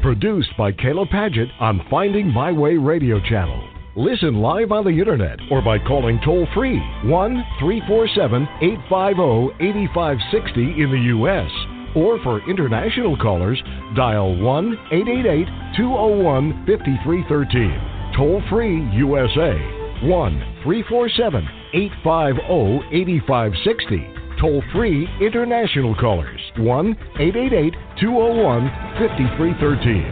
Produced by Kayla Padgett on Finding My Way radio channel. Listen live on the internet or by calling toll-free 1-347-850-8560 in the U.S. Or for international callers, dial 1-888-201-5313. Toll-free USA, 1-347-850-8560. Toll-free international callers, 1-888-201-5313.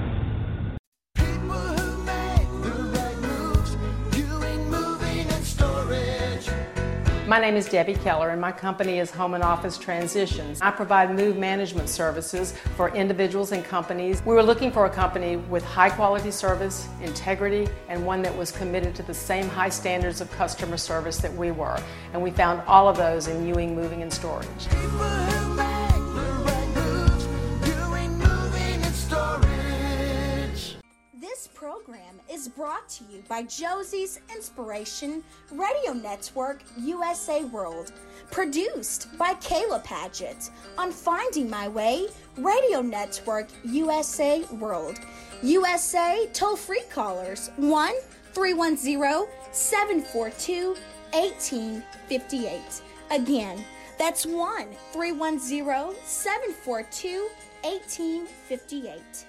My name is Debbie Keller, and my company is Home and Office Transitions. I provide move management services for individuals and companies. We were looking for a company with high quality service, integrity, and one that was committed to the same high standards of customer service that we were. And we found all of those in Ewing Moving and Storage. This program is brought to you by Josie's Inspiration Radio Network USA World, produced by Kayla Padgett on Finding My Way Radio Network USA World. USA toll-free callers 1-310-742-1858. Again, that's 1-310-742-1858.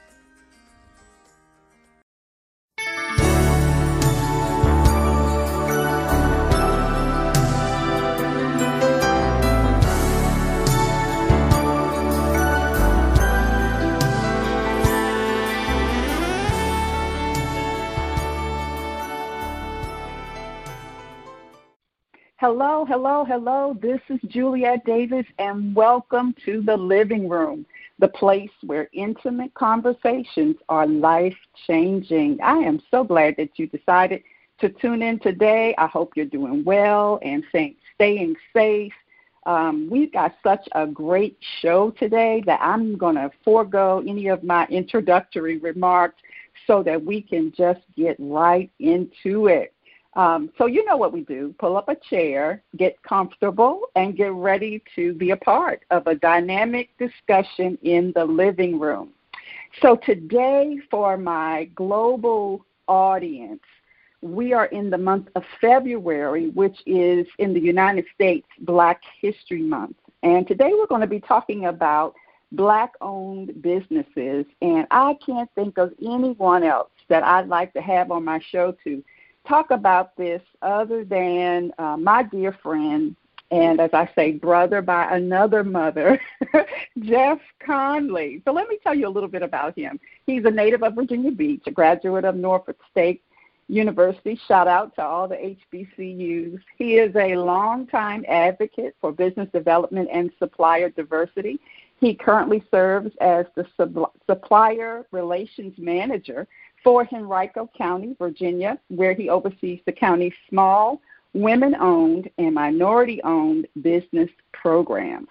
Hello, hello, hello. This is Juliet Davis, and welcome to the living room, the place where intimate conversations are life-changing. I am so glad that you decided to tune in today. I hope you're doing well and staying safe. We've got such a great show today that I'm going to forego any of my introductory remarks so that we can just get right into it. So you know what we do. Pull up a chair, get comfortable, and get ready to be a part of a dynamic discussion in the living room. So today, for my global audience, we are in the month of February, which is in the United States Black History Month. And today we're going to be talking about Black-owned businesses. And I can't think of anyone else that I'd like to have on my show to talk about this other than my dear friend, and as I say, brother by another mother, Jeff Conley. So let me tell you a little bit about him. He's a native of Virginia Beach, a graduate of Norfolk State University. Shout out to all the HBCUs. He is a longtime advocate for business development and supplier diversity. He currently serves as the supplier relations manager for Henrico County, Virginia, where he oversees the county's small, women-owned, and minority-owned business programs.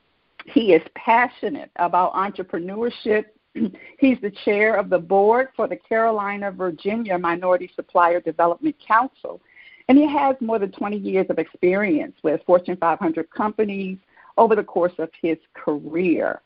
He is passionate about entrepreneurship. He's the chair of the board for the Carolina, Virginia Minority Supplier Development Council, and he has more than 20 years of experience with Fortune 500 companies over the course of his career.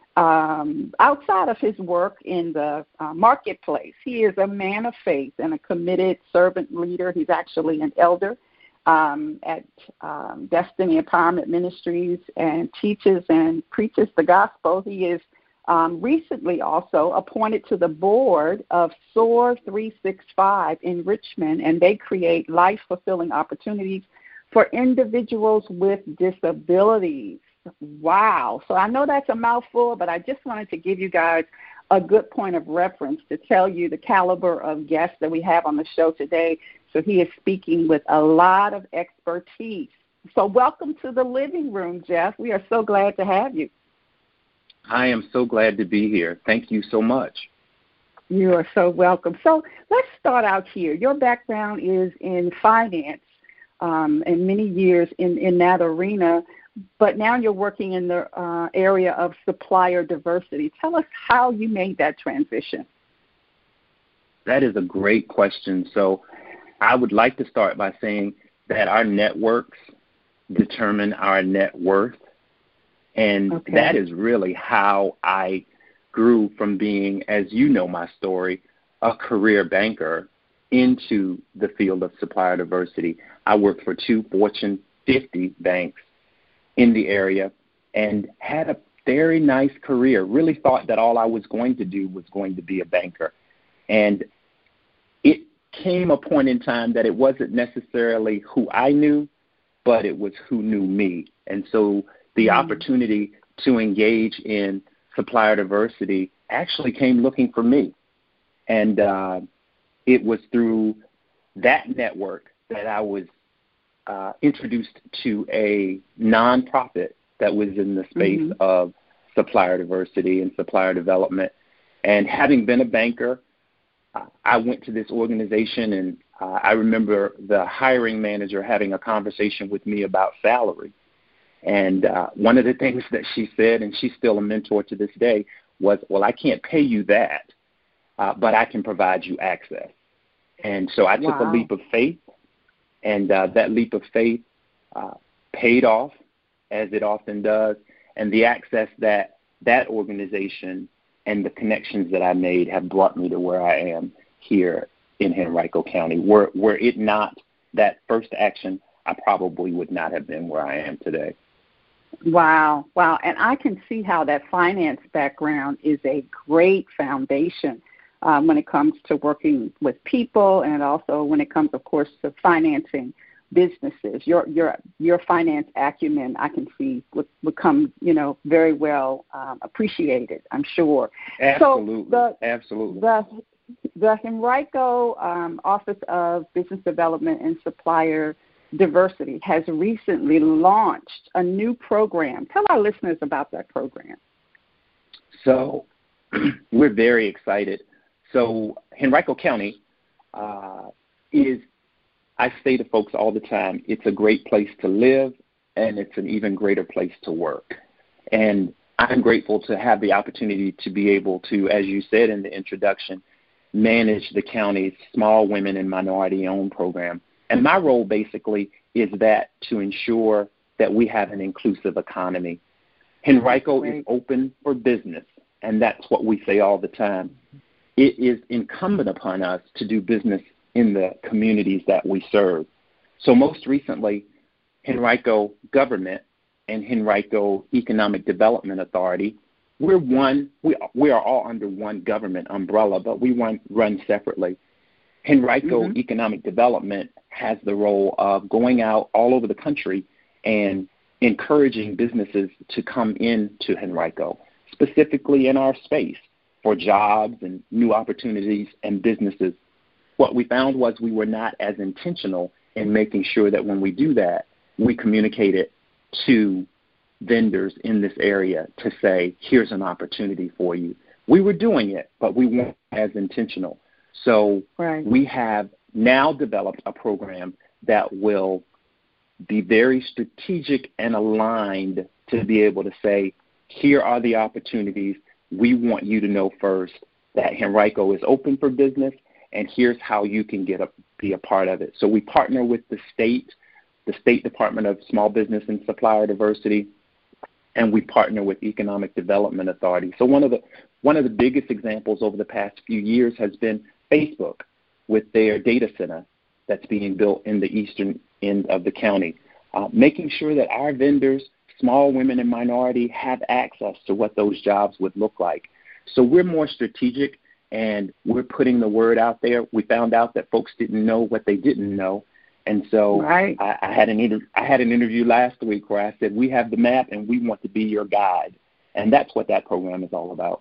Outside of his work in the marketplace, he is a man of faith and a committed servant leader. He's actually an elder at Destiny Empowerment Ministries and teaches and preaches the gospel. He is recently also appointed to the board of SOAR 365 in Richmond, and they create life-fulfilling opportunities for individuals with disabilities. Wow. So I know that's a mouthful, but I just wanted to give you guys a good point of reference to tell you the caliber of guests that we have on the show today. So he is speaking with a lot of expertise. So welcome to the living room, Jeff. We are so glad to have you. I am so glad to be here. Thank you so much. You are so welcome. So let's start out here. Your background is in finance and many years in that arena. But now you're working in the area of supplier diversity. Tell us how you made that transition. That is a great question. So I would like to start by saying that our networks determine our net worth. And that is really how I grew from being, as you know my story, a career banker into the field of supplier diversity. I worked for 2 Fortune 50 banks in the area and had a very nice career. Really thought that all I was going to do was going to be a banker. And it came a point in time that it wasn't necessarily who I knew, but it was who knew me. And so the opportunity to engage in supplier diversity actually came looking for me. And it was through that network that I was introduced to a nonprofit that was in the space of supplier diversity and supplier development. And having been a banker, I went to this organization, and I remember the hiring manager having a conversation with me about salary. And one of the things that she said, and she's still a mentor to this day, was, well, I can't pay you that, but I can provide you access. And so I took a leap of faith, and that leap of faith paid off, as it often does. And the access that that organization and the connections that I made have brought me to where I am here in Henrico County. Were it not that first action, I probably would not have been where I am today. Wow. And I can see how that finance background is a great foundation when it comes to working with people, and also when it comes, of course, to financing businesses. Your finance acumen, I can see, would come, very well appreciated, I'm sure. Absolutely. So Absolutely. The Henrico Office of Business Development and Supplier Diversity has recently launched a new program. Tell our listeners about that program. So we're very excited. So Henrico County is, I say to folks all the time, it's a great place to live, and it's an even greater place to work. And I'm grateful to have the opportunity to be able to, as you said in the introduction, manage the county's small women and minority-owned program. And my role basically is that to ensure that we have an inclusive economy. Henrico is open for business, and that's what we say all the time. It is incumbent upon us to do business in the communities that we serve. So most recently, Henrico Government and Henrico Economic Development Authority, we are all under one government umbrella, but we run separately. Henrico Economic Development has the role of going out all over the country and encouraging businesses to come into Henrico, specifically in our space, for jobs and new opportunities and businesses. What we found was we were not as intentional in making sure that when we do that, we communicate it to vendors in this area to say, here's an opportunity for you. We were doing it, but we weren't as intentional. So we have now developed a program that will be very strategic and aligned to be able to say, here are the opportunities. We want you to know first that Henrico is open for business, and here's how you can be a part of it. So we partner with the State Department of Small Business and Supplier Diversity, and we partner with Economic Development Authority. So one of the biggest examples over the past few years has been Facebook with their data center that's being built in the eastern end of the county, making sure that our vendors, small women and minority, have access to what those jobs would look like. So we're more strategic, and we're putting the word out there. We found out that folks didn't know what they didn't know. And so I had an interview last week where I said, we have the map and we want to be your guide. And that's what that program is all about.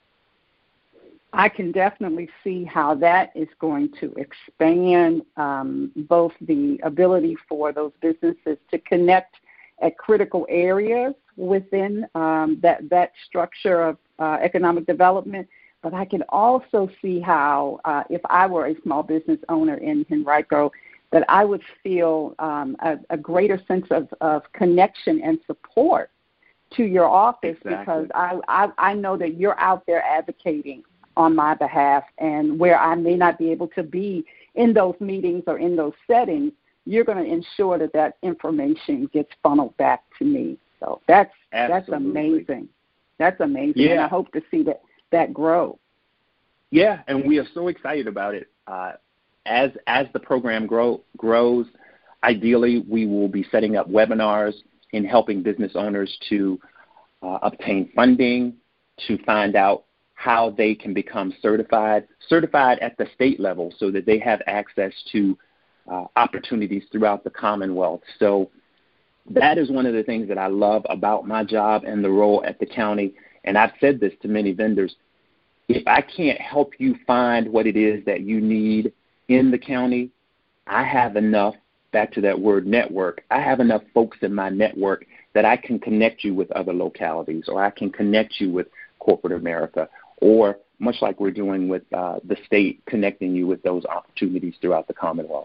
I can definitely see how that is going to expand both the ability for those businesses to connect at critical areas within that structure of economic development. But I can also see how if I were a small business owner in Henrico, that I would feel a greater sense of connection and support to your office. Because I know that you're out there advocating on my behalf, and where I may not be able to be in those meetings or in those settings, you're going to ensure that information gets funneled back to me. So that's amazing. That's amazing. Yeah. And I hope to see that grow. Yeah, and we are so excited about it. As the program grows, ideally we will be setting up webinars and helping business owners to obtain funding, to find out how they can become certified at the state level so that they have access to opportunities throughout the Commonwealth. So that is one of the things that I love about my job and the role at the county. And I've said this to many vendors. If I can't help you find what it is that you need in the county, I have enough, back to that word network, I have enough folks in my network that I can connect you with other localities, or I can connect you with corporate America, or much like we're doing with the state, connecting you with those opportunities throughout the Commonwealth.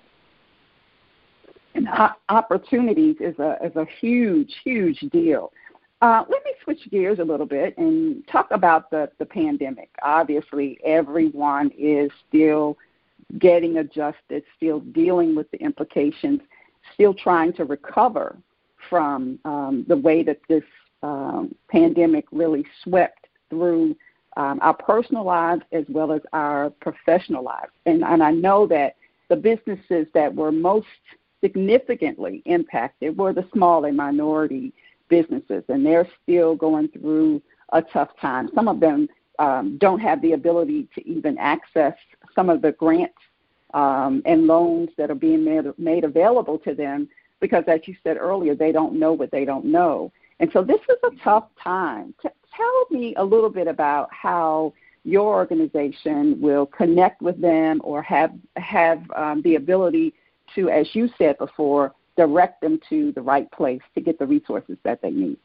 And opportunities is a huge, huge deal. Let me switch gears a little bit and talk about the pandemic. Obviously, everyone is still getting adjusted, still dealing with the implications, still trying to recover from the way that this pandemic really swept through our personal lives as well as our professional lives. And I know that the businesses that were most significantly impacted were the small and minority businesses, and they're still going through a tough time. Some of them don't have the ability to even access some of the grants and loans that are being made available to them because, as you said earlier, they don't know what they don't know. And so this is a tough time. Tell me a little bit about how your organization will connect with them or have the ability to, as you said before, direct them to the right place to get the resources that they need.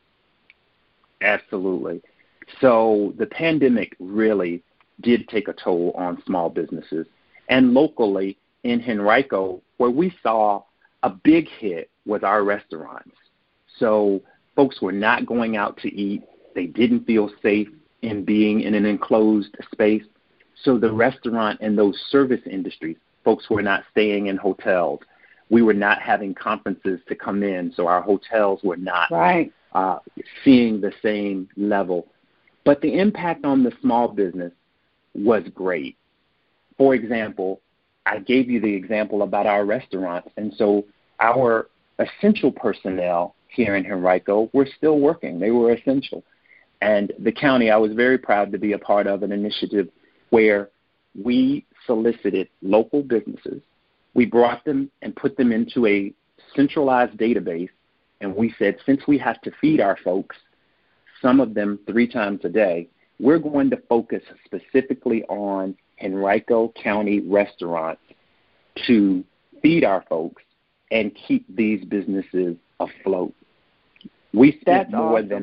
Absolutely. So the pandemic really did take a toll on small businesses. And locally in Henrico, where we saw a big hit was our restaurants. So folks were not going out to eat. They didn't feel safe in being in an enclosed space. So the restaurant and those service industries, folks were not staying in hotels. We were not having conferences to come in, so our hotels were not seeing the same level. But the impact on the small business was great. For example, I gave you the example about our restaurants, and so our essential personnel here in Henrico were still working. They were essential. And the county, I was very proud to be a part of an initiative where we solicited local businesses. We brought them and put them into a centralized database, and we said, since we have to feed our folks, some of them 3 times a day, we're going to focus specifically on Henrico County restaurants to feed our folks and keep these businesses afloat. We spent more than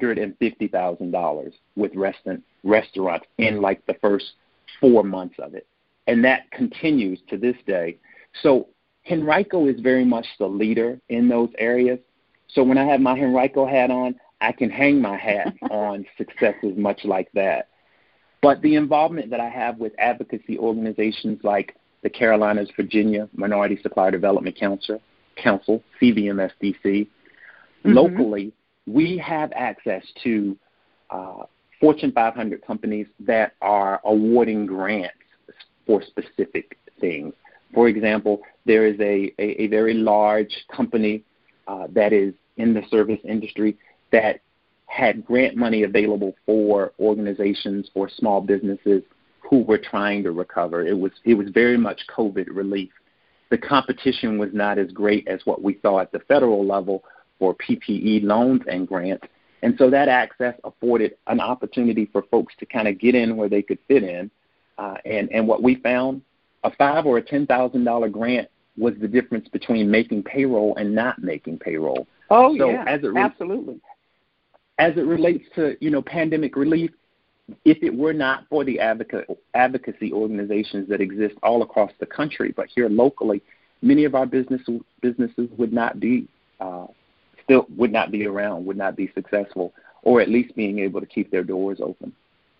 $150,000 with restaurants in like the first 4 months of it. And that continues to this day. So Henrico is very much the leader in those areas. So when I have my Henrico hat on, I can hang my hat on successes much like that. But the involvement that I have with advocacy organizations like the Carolinas, Virginia Minority Supplier Development Council, CVMSDC, locally, we have access to Fortune 500 companies that are awarding grants for specific things. For example, there is a very large company that is in the service industry that had grant money available for organizations or small businesses who were trying to recover. It was very much COVID relief. The competition was not as great as what we saw at the federal level for PPE loans and grants. And so that access afforded an opportunity for folks to kind of get in where they could fit in. And what we found, a $5,000 or a $10,000 grant was the difference between making payroll and not making payroll. Oh, so yeah, absolutely. As it relates to, pandemic relief, if it were not for the advocacy organizations that exist all across the country, but here locally, many of our businesses would not be would not be around, would not be successful, or at least being able to keep their doors open.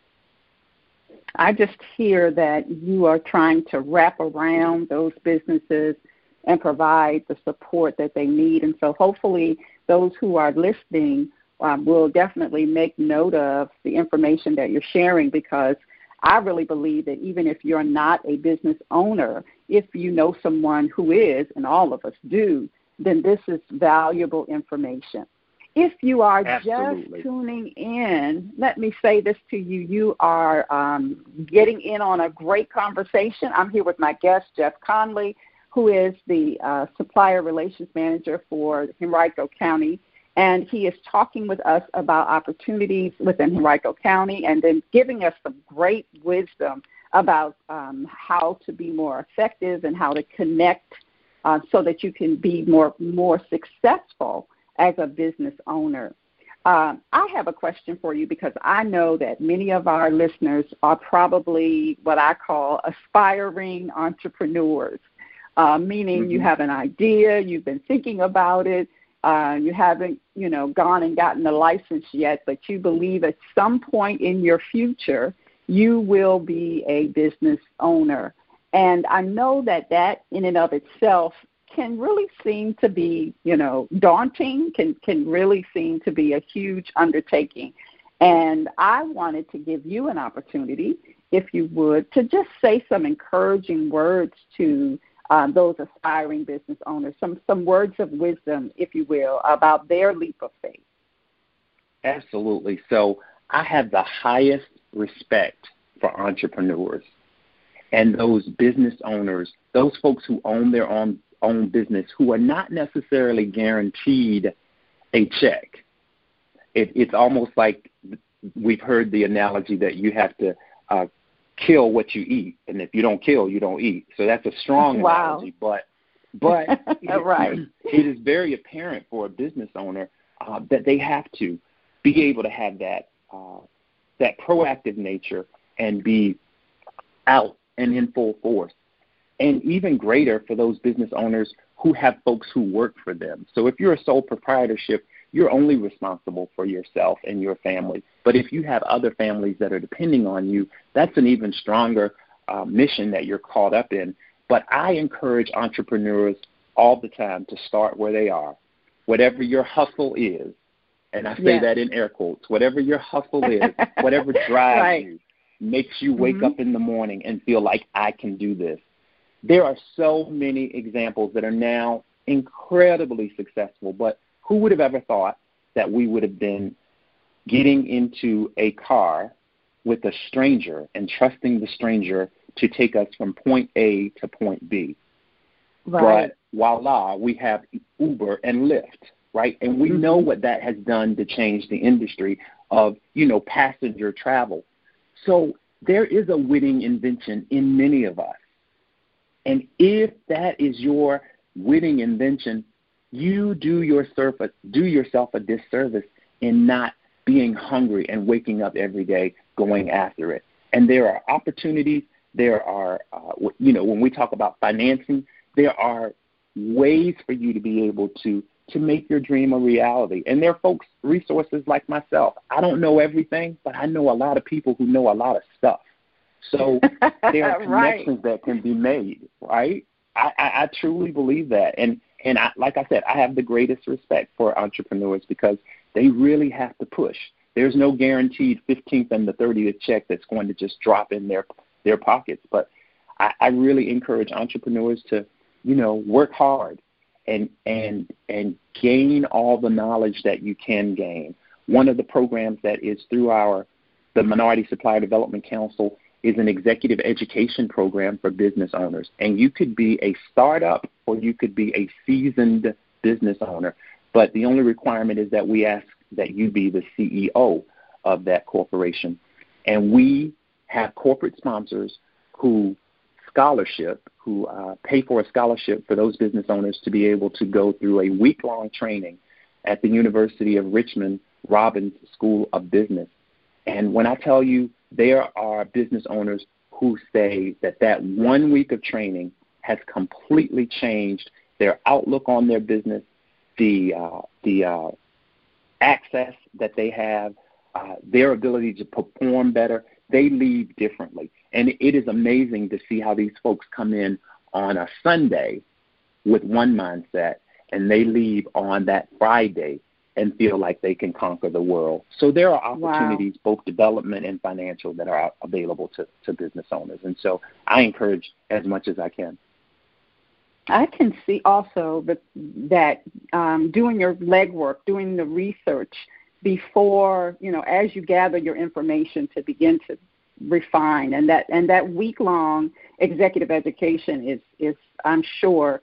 I just hear that you are trying to wrap around those businesses and provide the support that they need. And so hopefully those who are listening we'll definitely make note of the information that you're sharing, because I really believe that even if you're not a business owner, if you know someone who is, and all of us do, then this is valuable information. If you are Absolutely. just tuning in, let me say this to you. You are getting in on a great conversation. I'm here with my guest, Jeff Conley, who is the Supplier Relations Manager for Henrico County. And he is talking with us about opportunities within Henrico County, and then giving us some great wisdom about how to be more effective and how to connect so that you can be more successful as a business owner. I have a question for you, because I know that many of our listeners are probably what I call aspiring entrepreneurs, meaning you have an idea, you've been thinking about it, you haven't, gone and gotten a license yet, but you believe at some point in your future you will be a business owner. And I know that in and of itself can really seem to be, daunting, can really seem to be a huge undertaking. And I wanted to give you an opportunity, if you would, to just say some encouraging words to those aspiring business owners, some words of wisdom, if you will, about their leap of faith. Absolutely. So I have the highest respect for entrepreneurs and those business owners, those folks who own their own business, who are not necessarily guaranteed a check. It's almost like we've heard the analogy that you have to kill what you eat, and if you don't kill, you don't eat. So that's a strong analogy, but right. It is very apparent for a business owner that they have to be able to have that proactive nature and be out and in full force. And even greater for those business owners who have folks who work for them. So if you're a sole proprietorship, you're only responsible for yourself and your family. But if you have other families that are depending on you, that's an even stronger mission that you're caught up in. But I encourage entrepreneurs all the time to start where they are. Whatever your hustle is, and I say that in air quotes, whatever your hustle is, whatever drives you, makes you wake up in the morning and feel like I can do this. There are so many examples that are now incredibly successful, but who would have ever thought that we would have been getting into a car with a stranger and trusting the stranger to take us from point A to point B? Right. But voila, we have Uber and Lyft, right? And we know what that has done to change the industry of, passenger travel. So there is a winning invention in many of us. And if that is your winning invention, you do yourself a disservice in not being hungry and waking up every day going after it. And there are opportunities. There are, when we talk about financing, there are ways for you to be able to make your dream a reality. And there are folks, resources like myself. I don't know everything, but I know a lot of people who know a lot of stuff. So there are connections that can be made, right? I truly believe that. And I, like I said, I have the greatest respect for entrepreneurs because they really have to push. There's no guaranteed 15th and the 30th check that's going to just drop in their pockets. But I really encourage entrepreneurs to, work hard and gain all the knowledge that you can gain. One of the programs that is through the Minority Supplier Development Council is an executive education program for business owners. And you could be a startup or you could be a seasoned business owner. But the only requirement is that we ask that you be the CEO of that corporation. And we have corporate sponsors who pay for a scholarship for those business owners to be able to go through a week-long training at the University of Richmond Robbins School of Business. And when I tell you, there are business owners who say that 1 week of training has completely changed their outlook on their business, the access that they have, their ability to perform better. They leave differently. And it is amazing to see how these folks come in on a Sunday with one mindset, and they leave on that Friday and feel like they can conquer the world. So there are opportunities, both development and financial, that are available to business owners. And so I encourage as much as I can. I can see also that doing your legwork, doing the research before, as you gather your information to begin to refine, and that week-long executive education is I'm sure,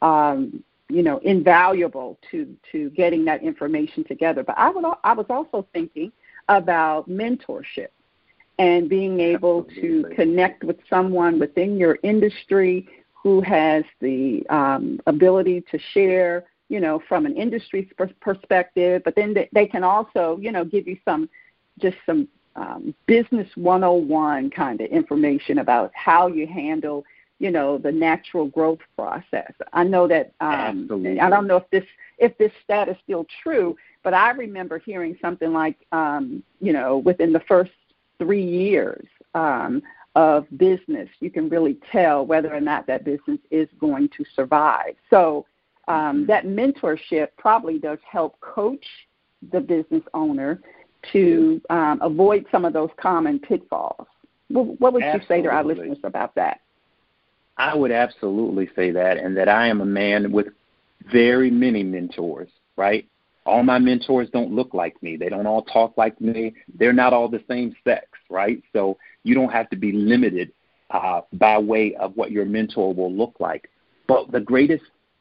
invaluable to getting that information together. But I was also thinking about mentorship and being able to connect with someone within your industry who has the ability to share, from an industry perspective, but then they can also, give you some business 101 kind of information about how you handle, the natural growth process. I know that I don't know if this stat is still true, but I remember hearing something like, within the first 3 years of business, you can really tell whether or not that business is going to survive. So that mentorship probably does help coach the business owner to avoid some of those common pitfalls. What would you say to our listeners about that? I would absolutely say that, and that I am a man with very many mentors, right? All my mentors don't look like me. They don't all talk like me. They're not all the same sex, right? So you don't have to be limited by way of what your mentor will look like. But the greatest,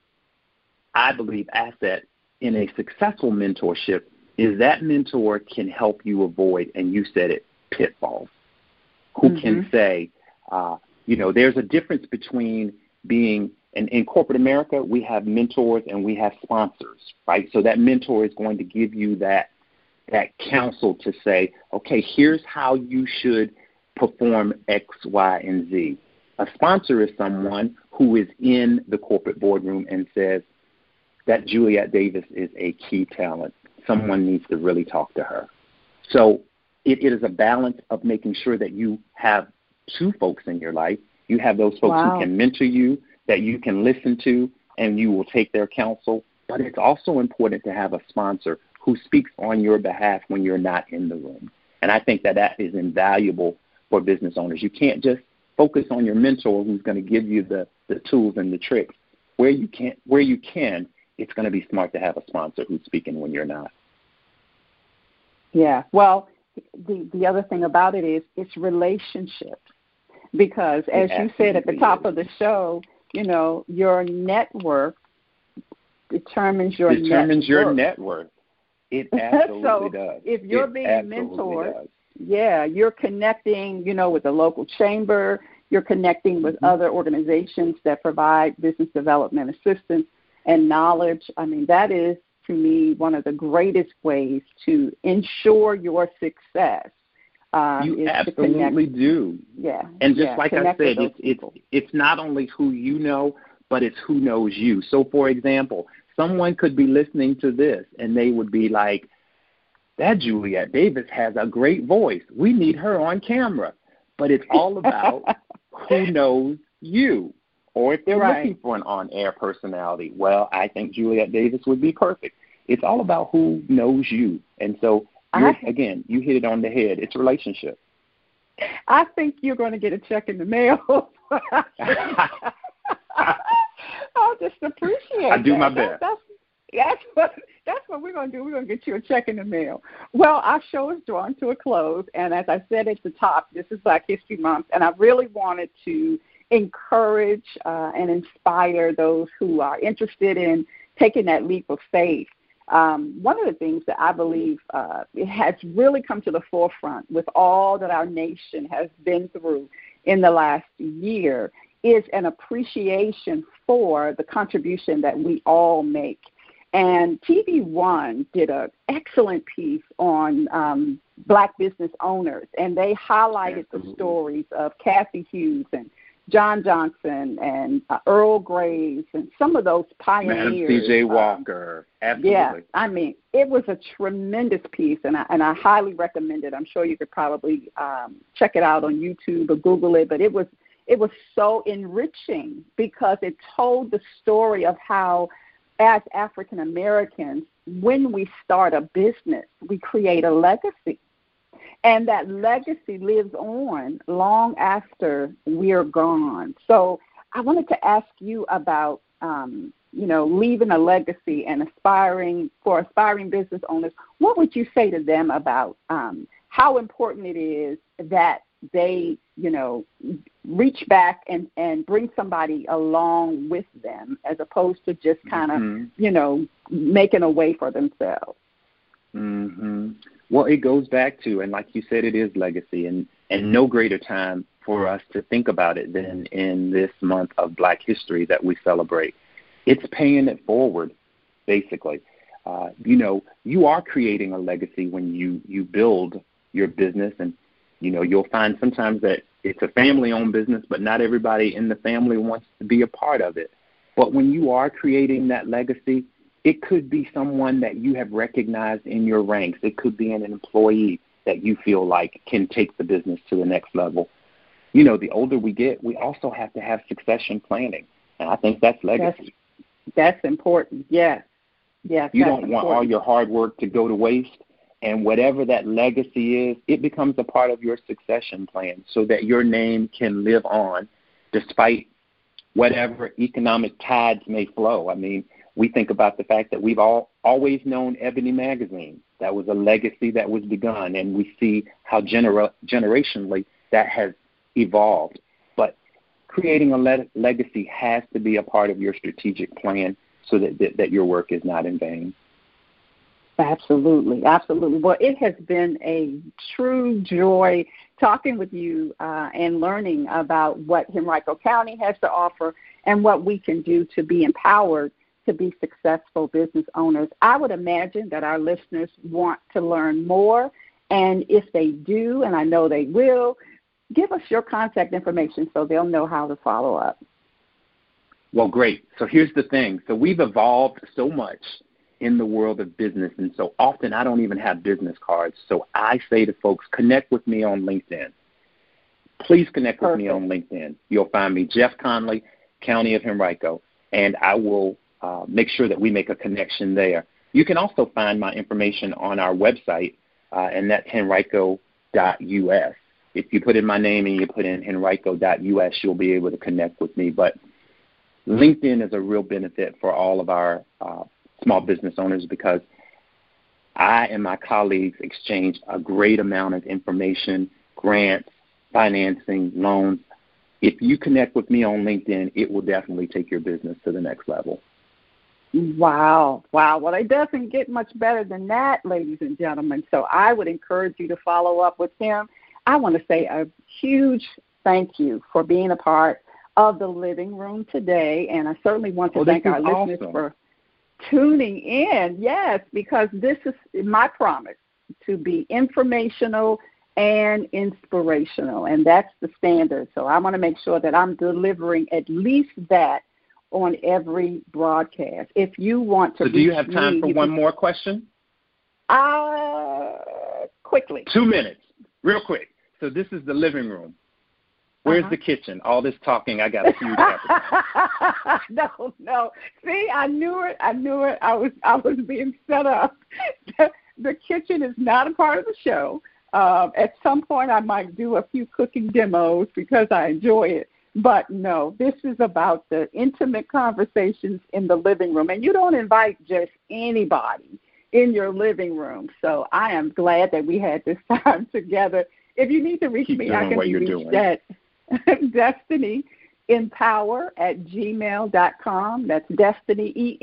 I believe, asset in a successful mentorship is that mentor can help you avoid, and you said it, pitfalls. Who can say, there's a difference between being, in corporate America, we have mentors and we have sponsors, right? So that mentor is going to give you that counsel to say, okay, here's how you should perform X, Y, and Z. A sponsor is someone who is in the corporate boardroom and says that Juliet Davis is a key talent. Someone needs to really talk to her. So it is a balance of making sure that you have two folks in your life. You have those folks who can mentor you, that you can listen to, and you will take their counsel. But it's also important to have a sponsor who speaks on your behalf when you're not in the room. And I think that is invaluable for business owners. You can't just focus on your mentor who's going to give you the tools and the tricks. Where you can, it's going to be smart to have a sponsor who's speaking when you're not. Yeah. Well, the other thing about it is it's relationships. Because as you said at the top of the show, your network determines your net worth. It absolutely does. If you're being mentored, you're connecting, with the local chamber, you're connecting with other organizations that provide business development assistance and knowledge. I mean, that is, to me, one of the greatest ways to ensure your success. You absolutely do. Yeah. And just like I said, it's not only who you know, but it's who knows you. So, for example, someone could be listening to this and they would be like, that Juliet Davis has a great voice. We need her on camera. But it's all about who knows you. Or if they're looking for an on-air personality, well, I think Juliet Davis would be perfect. It's all about who knows you. And so, again, you hit it on the head. It's a relationship. I think you're going to get a check in the mail. I'll just appreciate I do my best. That's what we're going to do. We're going to get you a check in the mail. Well, our show is drawn to a close, and as I said at the top, this is Black History Month, and I really wanted to encourage and inspire those who are interested in taking that leap of faith. One of the things that I believe it has really come to the forefront with all that our nation has been through in the last year is an appreciation for the contribution that we all make. And TV One did an excellent piece on Black business owners, and they highlighted the stories of Kathy Hughes and John Johnson and Earl Graves and some of those pioneers. Madam C.J. Walker. Absolutely. Yeah, I mean, it was a tremendous piece, and I highly recommend it. I'm sure you could probably check it out on YouTube or Google it, but it was so enriching because it told the story of how as African Americans, when we start a business, we create a legacy. And that legacy lives on long after we're gone. So I wanted to ask you about, leaving a legacy and aspiring business owners. What would you say to them about how important it is that they, reach back and bring somebody along with them as opposed to just kind of, making a way for themselves? Mm-hmm. Well, it goes back to, and like you said, it is legacy, and no greater time for us to think about it than in this month of Black History that we celebrate. It's paying it forward, basically. You are creating a legacy when you build your business, and, you'll find sometimes that it's a family-owned business, but not everybody in the family wants to be a part of it. But when you are creating that legacy, it could be someone that you have recognized in your ranks. It could be an employee that you feel like can take the business to the next level. The older we get, we also have to have succession planning, and I think that's legacy. That's important, yes. Yes, you don't want all your hard work to go to waste, and whatever that legacy is, it becomes a part of your succession plan so that your name can live on despite whatever economic tides may flow. I mean, we think about the fact that we've always known Ebony Magazine. That was a legacy that was begun, and we see how generationally that has evolved. But creating a legacy has to be a part of your strategic plan so that your work is not in vain. Absolutely, absolutely. Well, it has been a true joy talking with you and learning about what Henrico County has to offer and what we can do to be empowered to be successful business owners. I would imagine that our listeners want to learn more, and if they do, and I know they will, give us your contact information so they'll know how to follow up. Well, great. So here's the thing. So we've evolved so much in the world of business, and so often I don't even have business cards. So I say to folks, connect with me on LinkedIn. Please connect with me on LinkedIn. You'll find me, Jeff Conley, County of Henrico, and I will make sure that we make a connection there. You can also find my information on our website, and that's henrico.us. If you put in my name and you put in henrico.us, you'll be able to connect with me. But LinkedIn is a real benefit for all of our small business owners because I and my colleagues exchange a great amount of information, grants, financing, loans. If you connect with me on LinkedIn, it will definitely take your business to the next level. Wow. Well, it doesn't get much better than that, ladies and gentlemen. So I would encourage you to follow up with him. I want to say a huge thank you for being a part of the Living Room today, and I certainly want to thank our listeners for tuning in. Yes, because this is my promise to be informational and inspirational, and that's the standard. So I want to make sure that I'm delivering at least that on every broadcast. If you want to, so do you have time for one more question? Quickly. 2 minutes, real quick. So this is the living room. Where's the kitchen? All this talking, I got a huge appetite. No. See, I knew it. I was being set up. The kitchen is not a part of the show. At some point, I might do a few cooking demos because I enjoy it. But no, this is about the intimate conversations in the living room. And you don't invite just anybody in your living room. So I am glad that we had this time together. If you need to reach me, I can be reached at destinyempower@gmail.com. That's Destiny,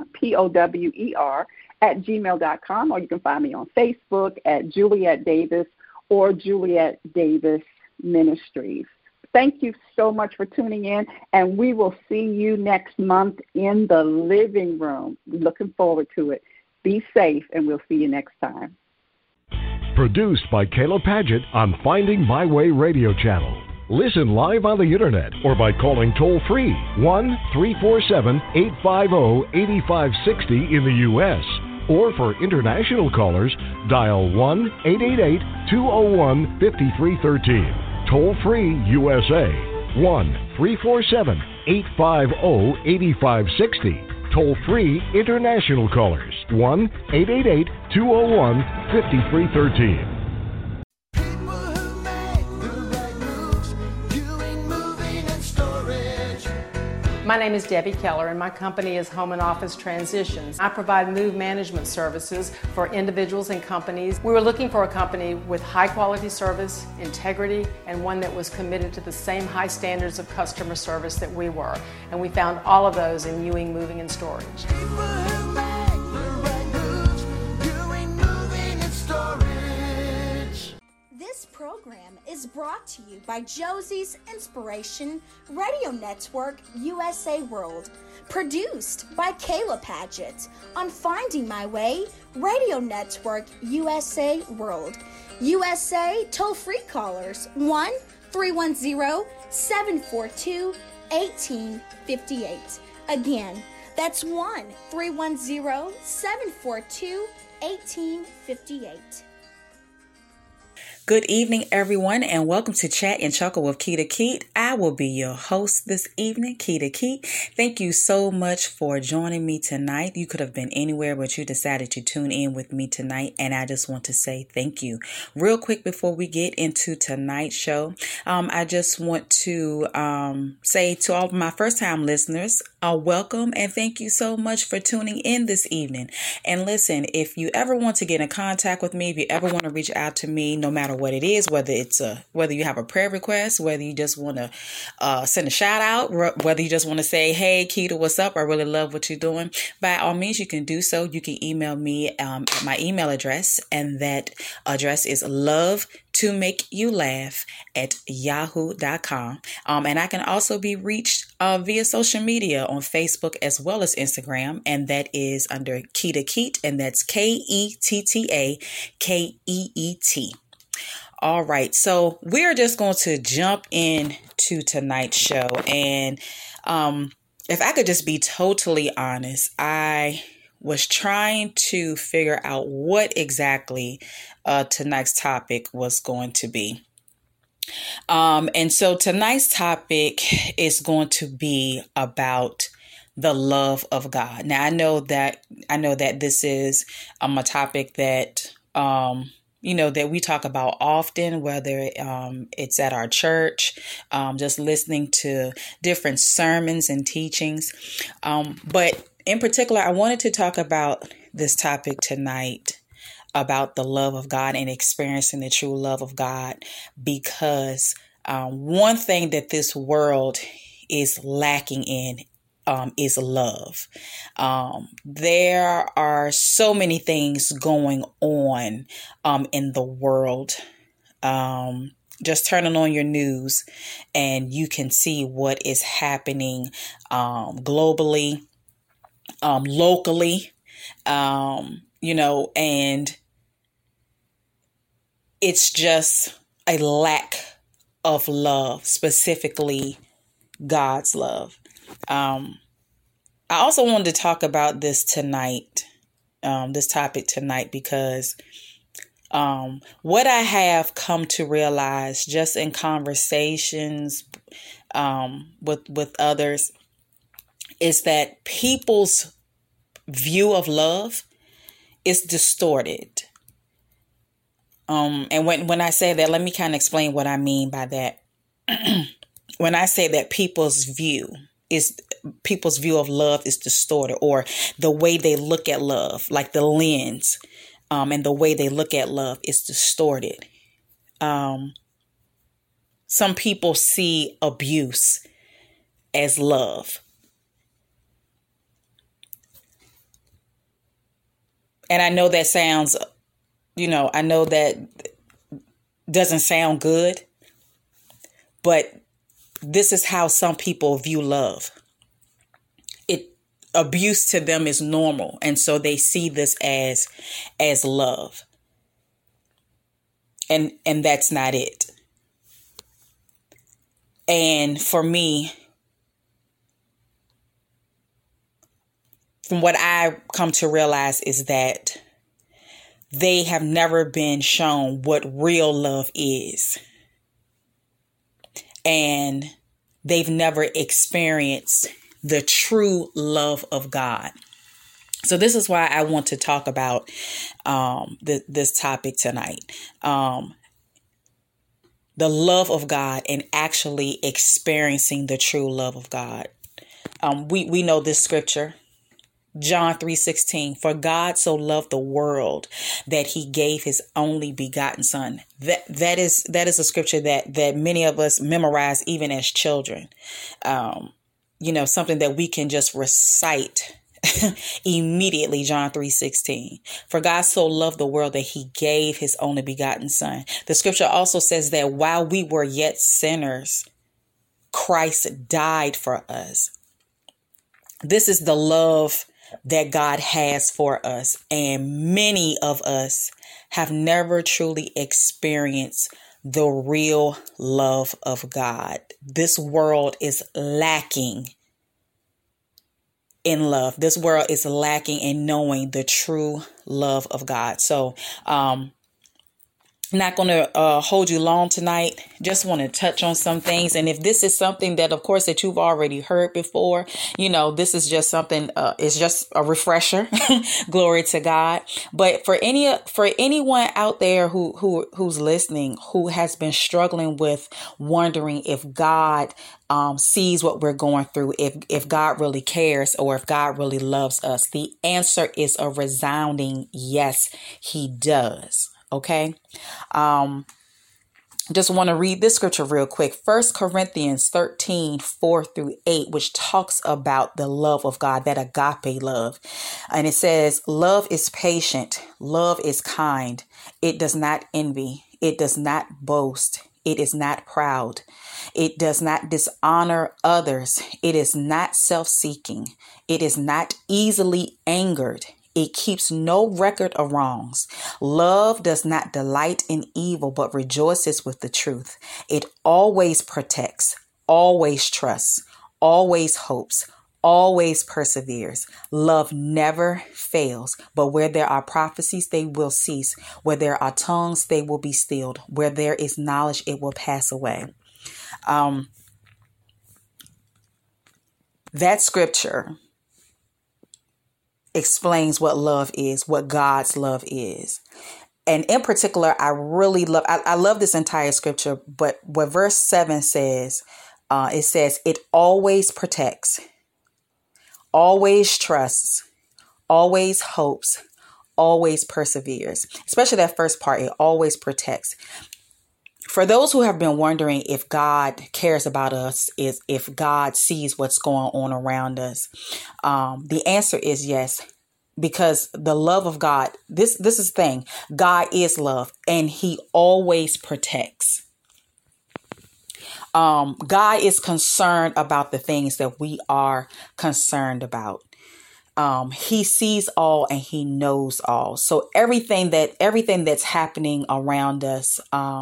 EMPOWER@gmail.com. Or you can find me on Facebook at Juliet Davis or Juliet Davis Ministries. Thank you so much for tuning in, and we will see you next month in the living room. We're looking forward to it. Be safe, and we'll see you next time. Produced by Kayla Padgett on Finding My Way radio channel. Listen live on the internet or by calling toll-free 1-347-850-8560 in the U.S. Or for international callers, dial 1-888-201-5313. Toll-free USA, 1-347-850-8560. toll-free international callers, 1-888-201-5313. My name is Debbie Keller, and my company is Home and Office Transitions. I provide move management services for individuals and companies. We were looking for a company with high quality service, integrity, and one that was committed to the same high standards of customer service that we were. And we found all of those in Ewing Moving and Storage. This program is brought to you by Josie's Inspiration Radio Network USA World, produced by Kayla Paget on Finding My Way Radio Network USA World. USA toll-free callers 1-310-742-1858. Again, that's 1-310-742-1858. Good evening, everyone, and welcome to Chat and Chuckle with Keita Keat. I will be your host this evening, Keita Keat. Thank you so much for joining me tonight. You could have been anywhere, but you decided to tune in with me tonight, and I just want to say thank you. Real quick before we get into tonight's show, I just want to say to all of my first-time listeners, welcome, and thank you so much for tuning in this evening. And listen, if you ever want to get in contact with me, if you ever want to reach out to me, no matter what it is, whether you have a prayer request, whether you just want to send a shout out, whether you just want to say, hey, Keita, what's up? I really love what you're doing. By all means, you can do so. You can email me at my email address, and that address is lovetomake-you-laugh@yahoo.com. And I can also be reached via social media on Facebook as well as Instagram, and that is under Keita Keat, and that's KETTAKEET. All right, so we're just going to jump into tonight's show. And if I could just be totally honest, I was trying to figure out what exactly tonight's topic was going to be. And so tonight's topic is going to be about the love of God. Now, I know that this is a topic that that we talk about often, whether it's at our church, just listening to different sermons and teachings. But in particular, I wanted to talk about this topic tonight, about the love of God and experiencing the true love of God, because one thing that this world is lacking in is love. There are so many things going on in the world. Just turning on your news and you can see what is happening globally, locally, and it's just a lack of love, specifically God's love. I also wanted to talk about this tonight, this topic tonight, because what I have come to realize just in conversations with others is that people's view of love is distorted. And when I say that, let me kind of explain what I mean by that. When I say that people's view of love is distorted, or the way they look at love, like the lens, and the way they look at love is distorted. Some people see abuse as love. And I know that sounds, I know that doesn't sound good, but this is how some people view love. Abuse to them is normal, and so they see this as love. And that's not it. And for me, from what I come to realize is that they have never been shown what real love is. And they've never experienced the true love of God. So this is why I want to talk about this topic tonight. The love of God and actually experiencing the true love of God. We know this scripture, John 3:16, for God so loved the world that he gave his only begotten son. That is a scripture that many of us memorize even as children. Something that we can just recite immediately. John 3:16, for God so loved the world that he gave his only begotten son. The scripture also says that while we were yet sinners, Christ died for us. This is the love that God has for us. And many of us have never truly experienced the real love of God. This world is lacking in love. This world is lacking in knowing the true love of God. So, not going to hold you long tonight. Just want to touch on some things. And if this is something that, of course, that you've already heard before, this is just something, it's just a refresher. Glory to God. But for anyone out there who's listening, who has been struggling with wondering if God sees what we're going through, if God really cares, or if God really loves us, the answer is a resounding yes, he does. Okay. Just want to read this scripture real quick. 1 Corinthians 13:4-8, which talks about the love of God, that agape love. And it says, love is patient. Love is kind. It does not envy. It does not boast. It is not proud. It does not dishonor others. It is not self-seeking. It is not easily angered. It keeps no record of wrongs. Love does not delight in evil, but rejoices with the truth. It always protects, always trusts, always hopes, always perseveres. Love never fails, but where there are prophecies, they will cease. Where there are tongues, they will be stilled. Where there is knowledge, it will pass away. That scripture explains what love is, what God's love is. And in particular, I love this entire scripture, but what verse 7 says, it says, it always protects, always trusts, always hopes, always perseveres. Especially that first part, it always protects. For those who have been wondering if God cares about us, if God sees what's going on around us, the answer is yes, because the love of God, this is the thing, God is love and he always protects. God is concerned about the things that we are concerned about. He sees all and he knows all. So everything that's happening around us,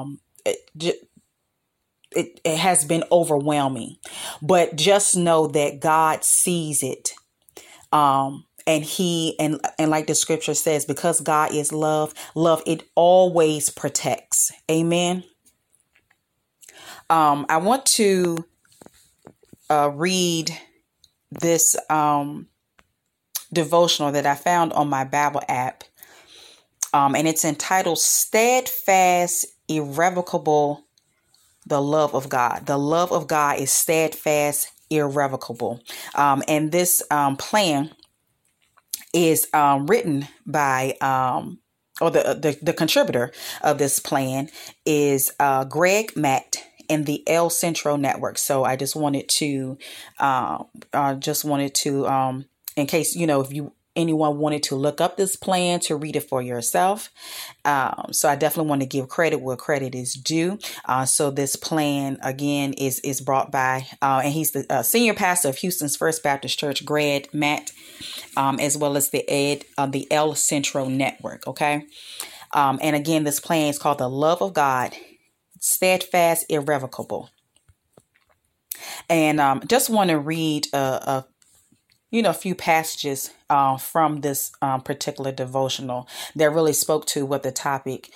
it has been overwhelming, but just know that God sees it. And like the scripture says, because God is love, it always protects. Amen. I want to read this devotional that I found on my Bible app. And it's entitled Steadfast, Irrevocable, the Love of God. The love of God is steadfast, irrevocable. And this plan is written by, or the contributor of this plan is Greg Matt and the El Centro Network. So I just wanted to, in case, if anyone wanted to look up this plan to read it for yourself. So I definitely want to give credit where credit is due. So this plan, again, is brought by, and he's the senior pastor of Houston's First Baptist Church, Greg Matt, as well as the El Centro Network. Okay. And again, this plan is called The Love of God, Steadfast, Irrevocable. And just want to read a few passages from this particular devotional that really spoke to what the topic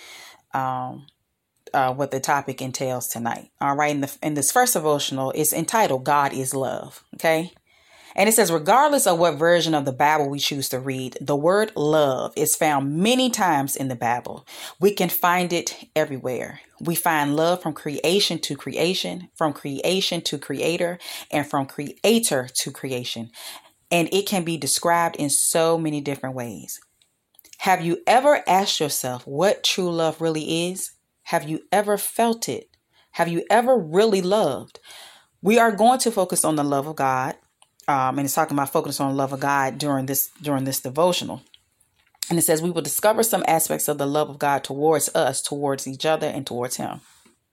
entails tonight. All right. In this first devotional is entitled God is Love. Okay. And it says, regardless of what version of the Bible we choose to read, the word love is found many times in the Bible. We can find it everywhere. We find love from creation to creation, from creation to creator, and from creator to creation. And it can be described in so many different ways. Have you ever asked yourself what true love really is? Have you ever felt it? Have you ever really loved? We are going to focus on the love of God. And it's talking about focus on the love of God during this devotional. And it says we will discover some aspects of the love of God towards us, towards each other, and towards him.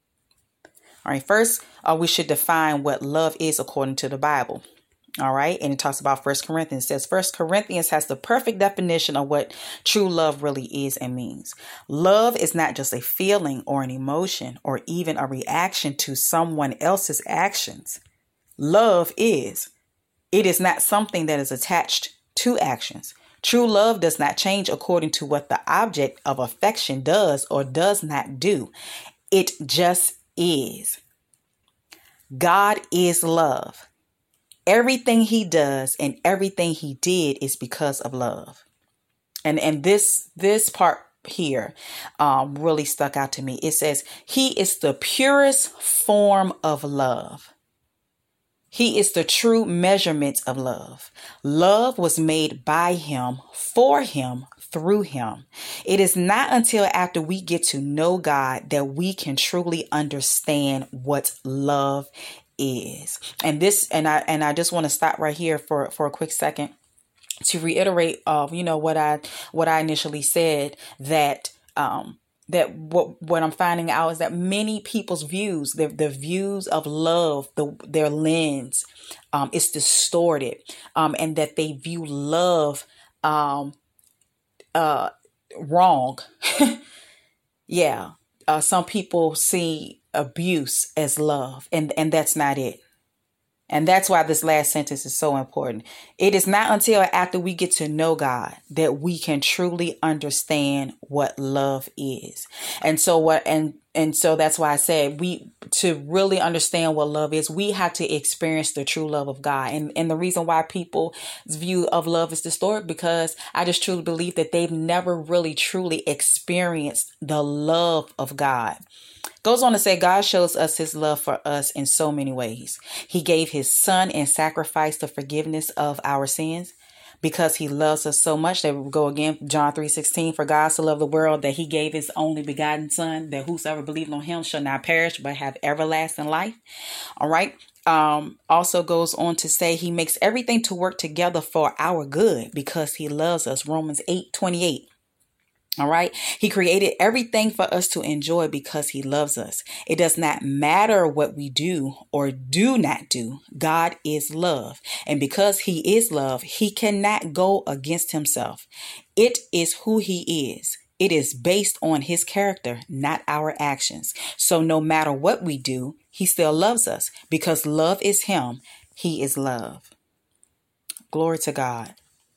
All right. First, we should define what love is according to the Bible. All right. And it talks about 1 Corinthians. It says 1 Corinthians has the perfect definition of what true love really is and means. Love is not just a feeling or an emotion or even a reaction to someone else's actions. Love is. It is not something that is attached to actions. True love does not change according to what the object of affection does or does not do. It just is. God is love. Everything he does and everything he did is because of love. And this part here really stuck out to me. It says he is the purest form of love. He is the true measurement of love. Love was made by him, for him, through him. It is not until after we get to know God that we can truly understand what love is. And I just want to stop right here for a quick second to reiterate what I initially said, that what I'm finding out is that many people's views, their views of love, their lens is distorted, and that they view love wrong. Yeah. Some people see abuse as love, and that's not it. And that's why this last sentence is so important. It is not until after we get to know God that we can truly understand what love is. And so that's why I said to really understand what love is, we have to experience the true love of God. And the reason why people's view of love is distorted, because I just truly believe that they've never really truly experienced the love of God. Goes on to say, God shows us his love for us in so many ways. He gave his son and sacrificed the forgiveness of our sins because he loves us so much. That we go again, John 3:16, for God so loved the world that he gave his only begotten son, that whosoever believed on him shall not perish, but have everlasting life. All right. Also goes on to say he makes everything to work together for our good because he loves us. Romans 8:28. All right. He created everything for us to enjoy because he loves us. It does not matter what we do or do not do. God is love. And because he is love, he cannot go against himself. It is who he is. It is based on his character, not our actions. So no matter what we do, he still loves us because love is him. He is love. Glory to God.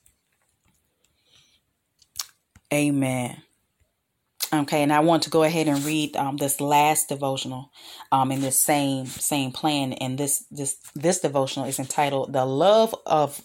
Amen. Okay, and I want to go ahead and read this last devotional in this same plan. And this devotional is entitled "The Love of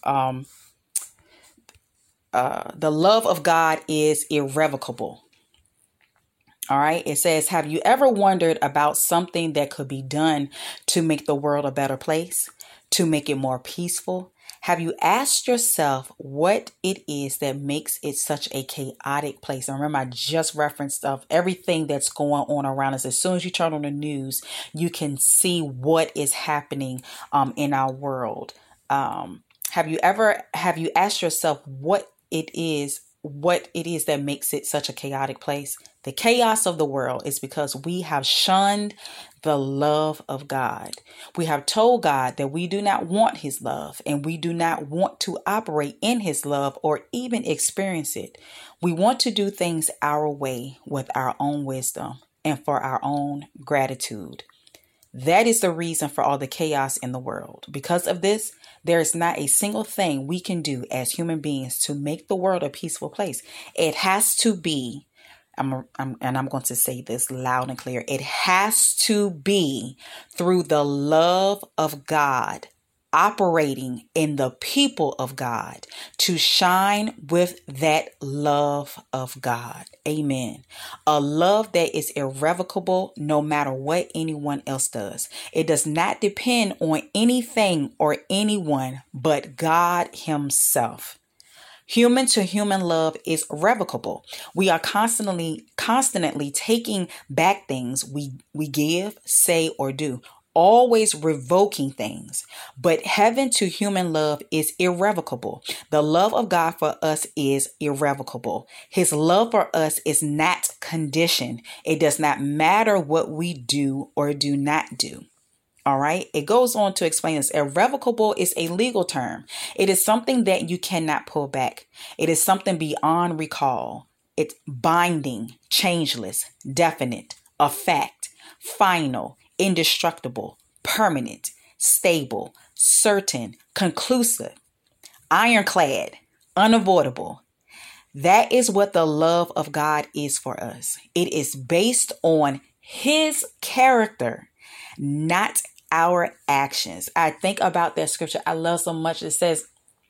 God is Irrevocable." All right, it says, have you ever wondered about something that could be done to make the world a better place, to make it more peaceful? Have you asked yourself what it is that makes it such a chaotic place? And remember, I just referenced everything that's going on around us. As soon as you turn on the news, you can see what is happening in our world. Have you asked yourself what it is that makes it such a chaotic place? The chaos of the world is because we have shunned the love of God. We have told God that we do not want his love, and we do not want to operate in his love or even experience it. We want to do things our way with our own wisdom and for our own gratitude. That is the reason for all the chaos in the world. Because of this, there is not a single thing we can do as human beings to make the world a peaceful place. It has to be, I'm going to say this loud and clear. It has to be through the love of God, operating in the people of God to shine with that love of God. Amen. A love that is irrevocable no matter what anyone else does. It does not depend on anything or anyone but God himself. Human to human love is revocable. We are constantly taking back things we give, say, or do, always revoking things. But heaven to human love is irrevocable. The love of God for us is irrevocable. His love for us is not conditioned. It does not matter what we do or do not do. All right. It goes on to explain this. Irrevocable is a legal term. It is something that you cannot pull back. It is something beyond recall. It's binding, changeless, definite, a fact, final, indestructible, permanent, stable, certain, conclusive, ironclad, unavoidable. That is what the love of God is for us. It is based on his character, not our actions. I think about that scripture. I love so much. It says,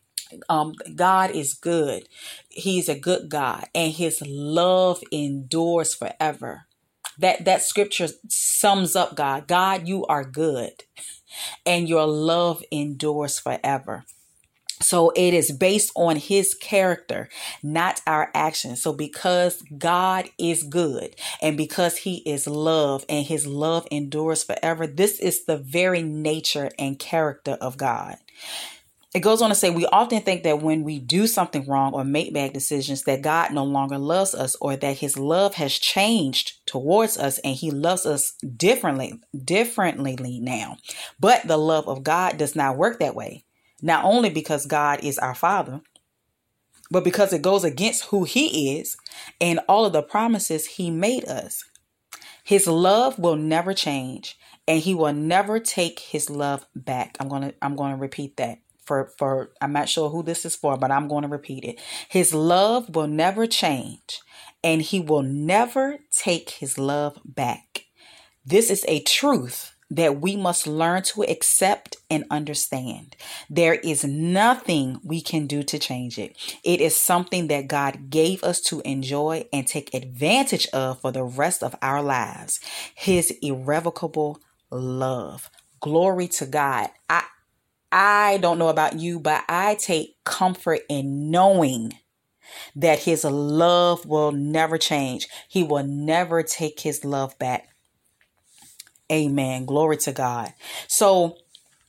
God is good. He's a good God, and his love endures forever. That scripture sums up God. God, you are good, and your love endures forever. So it is based on his character, not our actions. So because God is good and because he is love and his love endures forever, this is the very nature and character of God. It goes on to say, we often think that when we do something wrong or make bad decisions, that God no longer loves us, or that his love has changed towards us and he loves us differently now. But the love of God does not work that way. Not only because God is our Father, but because it goes against who he is and all of the promises he made us. His love will never change, and he will never take his love back. I'm going to repeat that for I'm not sure who this is for, but I'm going to repeat it. His love will never change, and he will never take his love back. This is a truth that we must learn to accept and understand. There is nothing we can do to change it. It is something that God gave us to enjoy and take advantage of for the rest of our lives. His irrevocable love. Glory to God. I don't know about you, but I take comfort in knowing that his love will never change. He will never take his love back. Amen. Glory to God. So,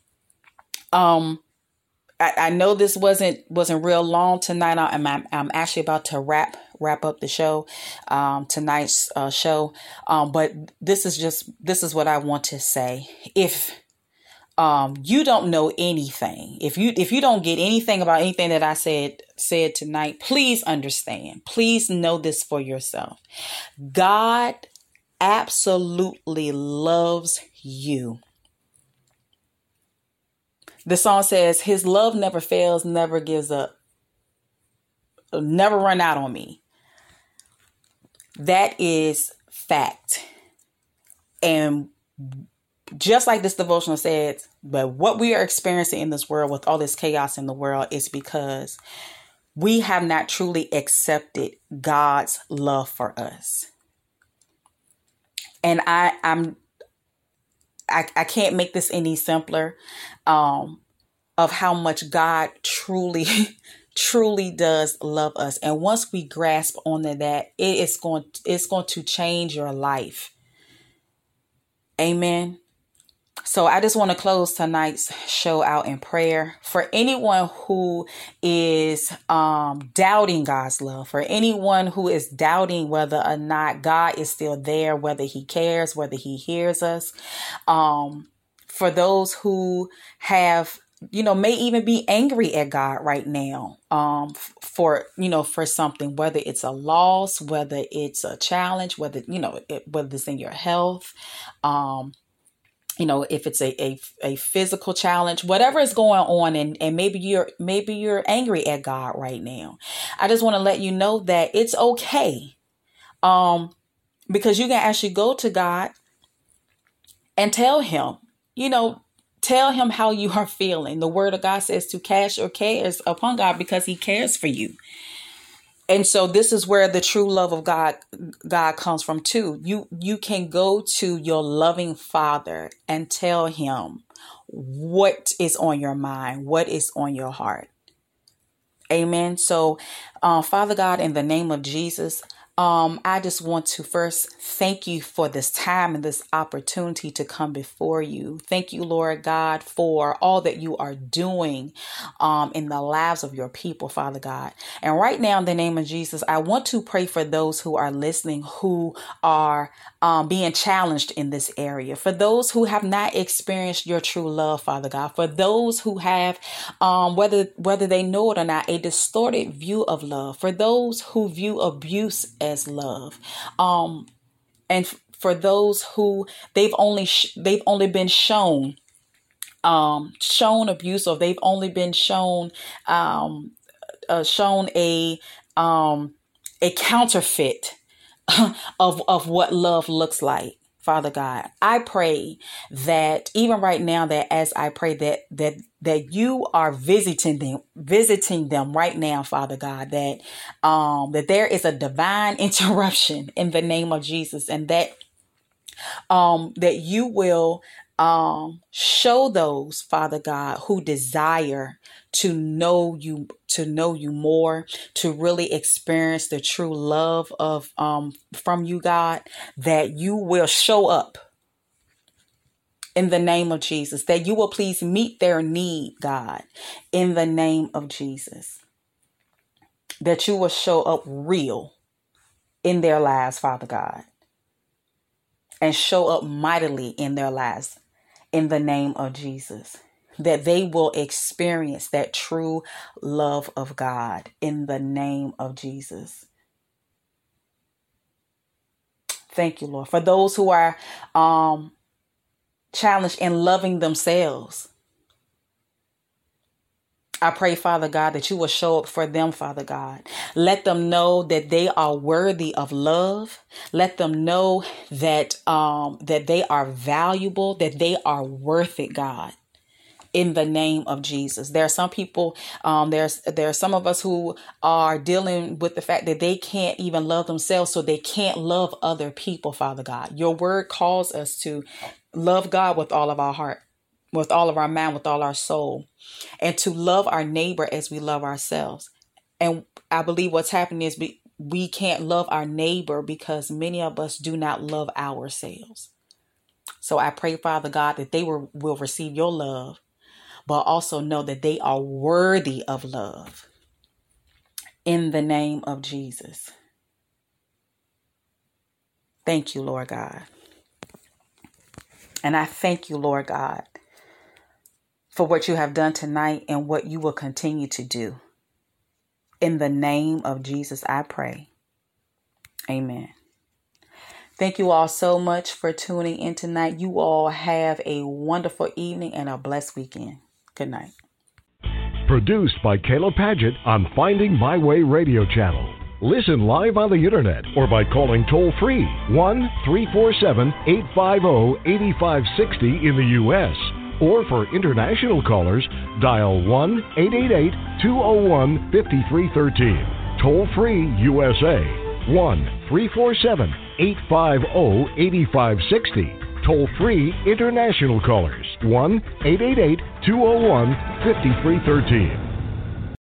I know this wasn't real long tonight. I'm actually about to wrap up the show, tonight's show. But this is what I want to say. If you don't know anything, if you don't get anything about anything that I said tonight, please understand. Please know this for yourself. God absolutely loves you. The song says, his love never fails, never gives up, never run out on me. That is fact. And just like this devotional said, but what we are experiencing in this world with all this chaos in the world is because we have not truly accepted God's love for us. And I can't make this any simpler of how much God truly does love us. And once we grasp onto that, it's going to change your life. Amen. So I just want to close tonight's show out in prayer for anyone who is doubting God's love, for anyone who is doubting whether or not God is still there, whether he cares, whether he hears us. For those who have, may even be angry at God right now for something, whether it's a loss, whether it's a challenge, whether it's in your health, if it's a physical challenge, whatever is going on, and maybe you're angry at God right now. I just want to let you know that it's okay. Because you can actually go to God and tell him, Tell him how you are feeling. The word of God says to cast your cares upon God because he cares for you. And so this is where the true love of God comes from too. You can go to your loving Father and tell him what is on your mind, what is on your heart. Amen. So, Father God, in the name of Jesus, I just want to first thank you for this time and this opportunity to come before you. Thank you, Lord God, for all that you are doing in the lives of your people, Father God. And right now, in the name of Jesus, I want to pray for those who are listening, who are being challenged in this area, for those who have not experienced your true love, Father God, for those who have, whether they know it or not, a distorted view of love, for those who view abuse as love, and for those who they've only been shown abuse, or they've only been shown a counterfeit of what love looks like. Father God, I pray that even right now, that as I pray that you are visiting them right now, Father God, that there is a divine interruption in the name of Jesus, and that you will show those, Father God, who desire to know you more, to really experience the true love of from you, God, that you will show up in the name of Jesus, that you will please meet their need, God, in the name of Jesus, that you will show up real in their lives, Father God, and show up mightily in their lives in the name of Jesus, that they will experience that true love of God in the name of Jesus. Thank you, Lord. For those who are challenged in loving themselves, I pray, Father God, that you will show up for them, Father God. Let them know that they are worthy of love. Let them know that that they are valuable, that they are worth it, God. In the name of Jesus. There are some people, there are some of us who are dealing with the fact that they can't even love themselves, so they can't love other people, Father God. Your word calls us to love God with all of our heart, with all of our mind, with all our soul, and to love our neighbor as we love ourselves. And I believe what's happening is we can't love our neighbor because many of us do not love ourselves. So I pray, Father God, that they will receive your love, but also know that they are worthy of love in the name of Jesus. Thank you, Lord God. And I thank you, Lord God, for what you have done tonight and what you will continue to do. In the name of Jesus, I pray. Amen. Thank you all so much for tuning in tonight. You all have a wonderful evening and a blessed weekend. Good night. Produced by Kayla Paget on Finding My Way Radio Channel. Listen live on the internet or by calling toll-free 1-347-850-8560 in the U.S. Or for international callers, dial 1-888-201-5313. Toll-free USA 1-347-850-8560. Toll-free international callers 1-888-201-5313.